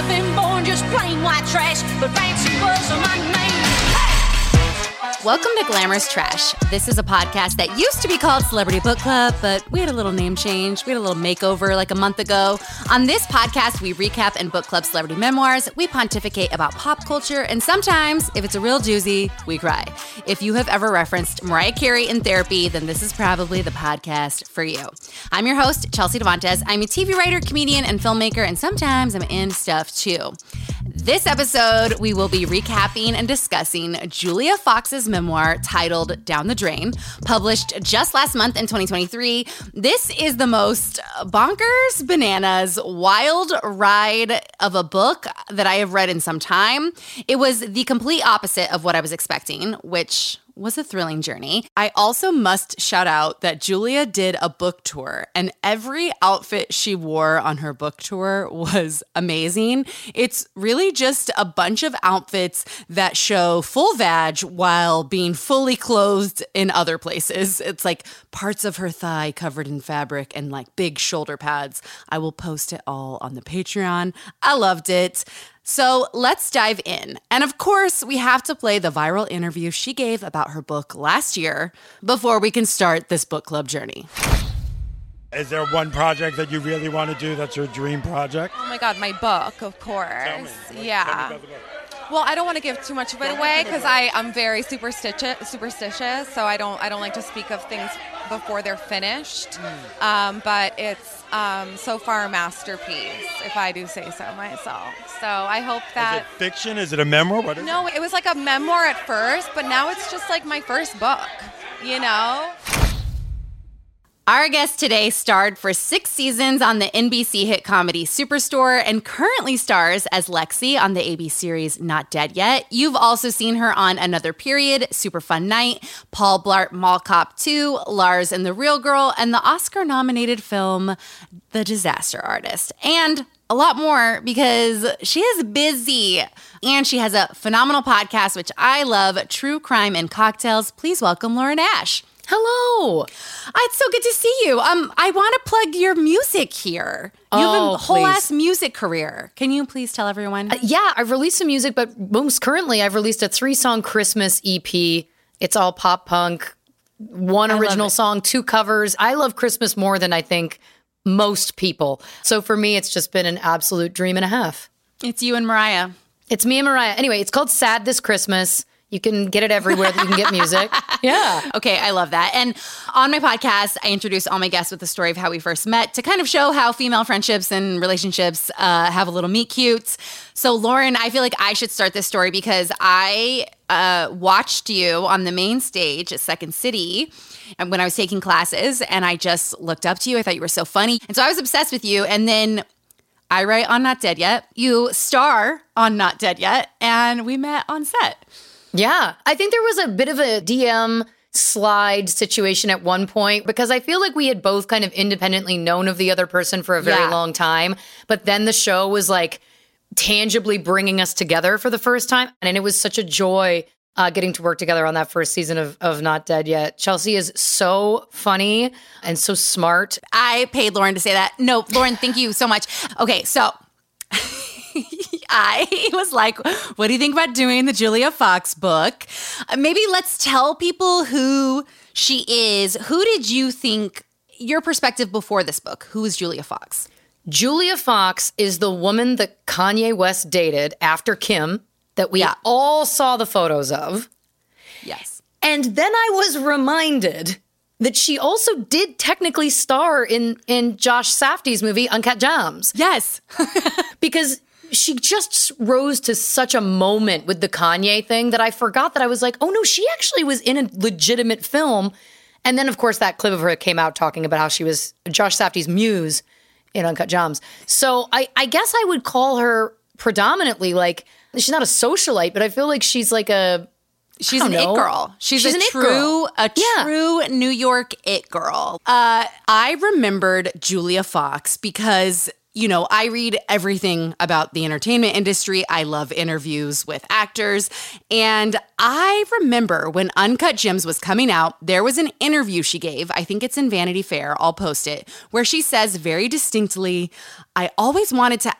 have been born just plain white trash, but fancy was my name. Welcome to Glamorous Trash. This is a podcast that used to be called Celebrity Book Club, but we had a little name change. We had a little makeover like a month ago. On this podcast, we recap and book club celebrity memoirs. We pontificate about pop culture, and sometimes, if it's a real doozy, we cry. If you have ever referenced Mariah Carey in therapy, then this is probably the podcast for you. I'm your host, Chelsea Devantez. I'm a TV writer, comedian, and filmmaker, and sometimes I'm in stuff too. This episode, we will be recapping and discussing Julia Fox's memoir titled Down the Drain, published just last month in 2023. This is the most bonkers, bananas, wild ride of a book that I have read in some time. It was the complete opposite of what I was expecting, which was a thrilling journey. I also must shout out that Julia did a book tour, and every outfit she wore on her book tour was amazing. It's really just a bunch of outfits that show full vag while being fully clothed in other places. It's like parts of her thigh covered in fabric and like big shoulder pads. I will post it all on the Patreon. I loved it. So let's dive in. And of course, we have to play the viral interview she gave about her book last year before we can start this book club journey. Is there one project that you really want to do that's your dream project? Oh my God, my book, of course. Tell me. Yeah. Tell me about the book. Well, I don't want to give too much of it away because I'm very superstitious, so I don't like to speak of things before they're finished. But it's so far a masterpiece, if I do say so myself. So I hope that. Is it fiction? Is it a memoir? What is No, it was like a memoir at first, but now it's just like my first book, you know? Our guest today starred for 6 seasons on the NBC hit comedy Superstore and currently stars as Lexi on the ABC series Not Dead Yet. You've also seen her on Another Period, Super Fun Night, Paul Blart Mall Cop 2, Lars and the Real Girl, and the Oscar-nominated film The Disaster Artist. And a lot more because she is busy. And she has a phenomenal podcast, which I love, True Crime and Cocktails. Please welcome Lauren Ash. Hello. It's so good to see you. I want to plug your music here. You have a whole ass music career. Can you please tell everyone? Yeah, I've released some music, but most currently I've released a 3-song Christmas EP. It's all pop punk, 1 original song, 2 covers. I love Christmas more than I think most people. So for me, it's just been an absolute dream and a half. It's you and Mariah. It's me and Mariah. Anyway, it's called Sad This Christmas. You can get it everywhere that you can get music. Yeah. Okay, I love that. And on my podcast, I introduce all my guests with the story of how we first met to kind of show how female friendships and relationships have a little meet cute. So Lauren, I feel like I should start this story because I watched you on the main stage at Second City and when I was taking classes, and I just looked up to you. I thought you were so funny. And so I was obsessed with you. And then I write on Not Dead Yet. You star on Not Dead Yet. And we met on set. Yeah, I think there was a bit of a DM slide situation at one point because I feel like we had both kind of independently known of the other person for a very long time. But then the show was like tangibly bringing us together for the first time. And it was such a joy getting to work together on that first season of Not Dead Yet. Chelsea is so funny and so smart. I paid Lauren to say that. No, Lauren, thank you so much. Okay, so I was like, what do you think about doing the Julia Fox book? Maybe let's tell people who she is. Who did you think, your perspective before this book, who is Julia Fox? Julia Fox is the woman that Kanye West dated after Kim that we all saw the photos of. Yes. And then I was reminded that she also did technically star in Josh Safdie's movie Uncut Gems. Yes. Because she just rose to such a moment with the Kanye thing that I forgot that I was like, oh no, she actually was in a legitimate film. And then, of course, that clip of her came out talking about how she was Josh Safdie's muse in Uncut Gems. So I guess I would call her predominantly like, she's not a socialite, but I feel like she's like a... She's an it girl. She's a true New York it girl. I remembered Julia Fox because, you know, I read everything about the entertainment industry. I love interviews with actors. And I remember when Uncut Gems was coming out, there was an interview she gave. I think it's in Vanity Fair. I'll post it, where she says very distinctly, I always wanted to